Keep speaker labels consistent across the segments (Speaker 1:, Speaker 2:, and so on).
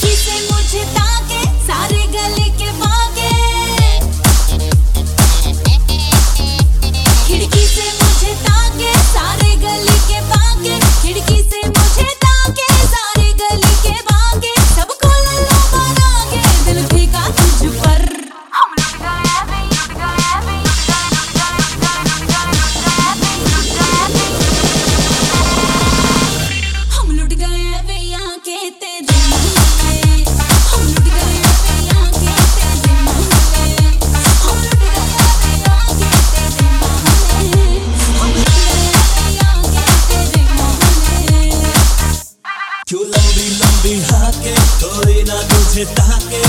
Speaker 1: खिड़की से मुझे ताके सारे गली के भागे, खिड़की से मुझे ताके सारे गली के भागे, खिड़की से मुझे ताके सारे गली के भागे, सबको लल्ला बना के दिल फेंका तुझ पर। हम लुट गए वे, लुट गए वे, हम लुट गए वे यहाँ के तेरे मामले, हम लुट गए वे यहाँ के तेरे मामले, हम लुट गए वे यहाँ के तेरे मामले, हम लुट गए वे यहाँ के तेरे मामले।
Speaker 2: क्यों लंबी लंबी हाके कोई ना तुझे ताके,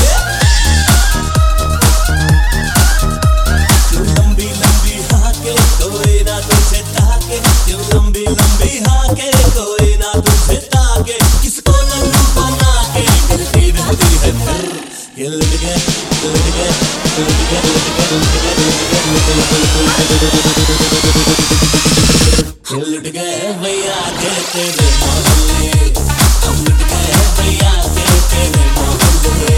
Speaker 2: क्यों लंबी लंबी हाके कोई ना तुझे ताके, क्यों लंबी लंबी हाके कोई ना तुझे ताके, किसको लल्लू बना के गिरती रहती है फिर। ये लुट गए, लुट गए, लुट गए, लुट गए, लुट गए, लुट गए, लुट गए भैया के तेरे मोहल्ले, हम लुट गए भैया के तेरे मोहल्ले,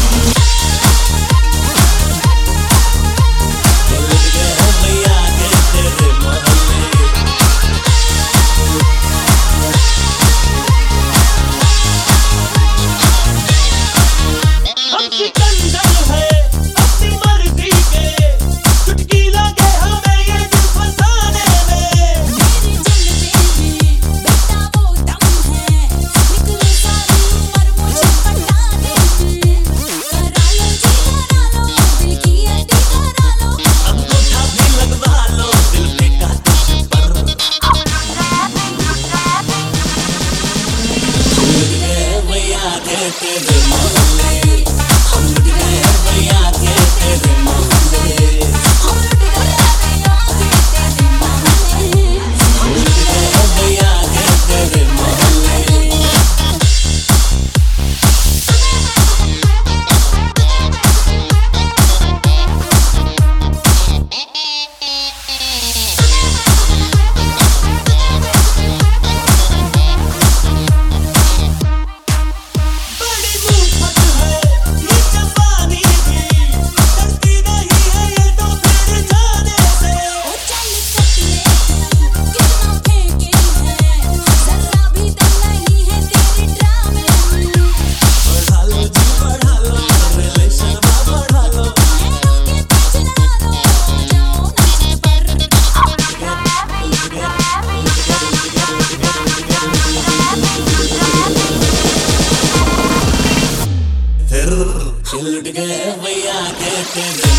Speaker 2: लुट गए भैया के तेरे मोहल्ले। हम सिकंदर है अपनी मर्जी के, चुटकी लगे हमें ये दिल फसाने में।
Speaker 1: मेरी जन्नते में बेटा वो दम है, निकलो सारी उम्र मुझे पटाने में। करा लो जी करा लो, दिल की अड्डी करा लो,
Speaker 2: अंगूठा भी लगवा लो दिल फेंका तुझ पर। लुट गए भैया के तेरे मोहल्ले, हम लुट गए भैया के तेरे मोहल्ले,
Speaker 1: हम लुट गए वे यहाँ के तेरे मामले,
Speaker 2: हम लुट गए भैया के तेरे मोहल्ले। बड़ी मुफ्त है ये जवानी भी, डरती नहीं है ये तो फिर जाने से।
Speaker 1: ओ चल कतले तू कितना फेंके है, जरा भी दम नहीं है तेरे ड्रामे में।
Speaker 2: बढ़ा लो जी बढ़ा लो, रिलेशन बढ़ा लो,
Speaker 1: नैनों के पैच लगा लो, जाओ ना छत पर। हम लुट गए वे,
Speaker 2: लुट गए, लुट गए, लुट गए, लुट गए, लुट गए, फिर लुट गए भैया के तेरे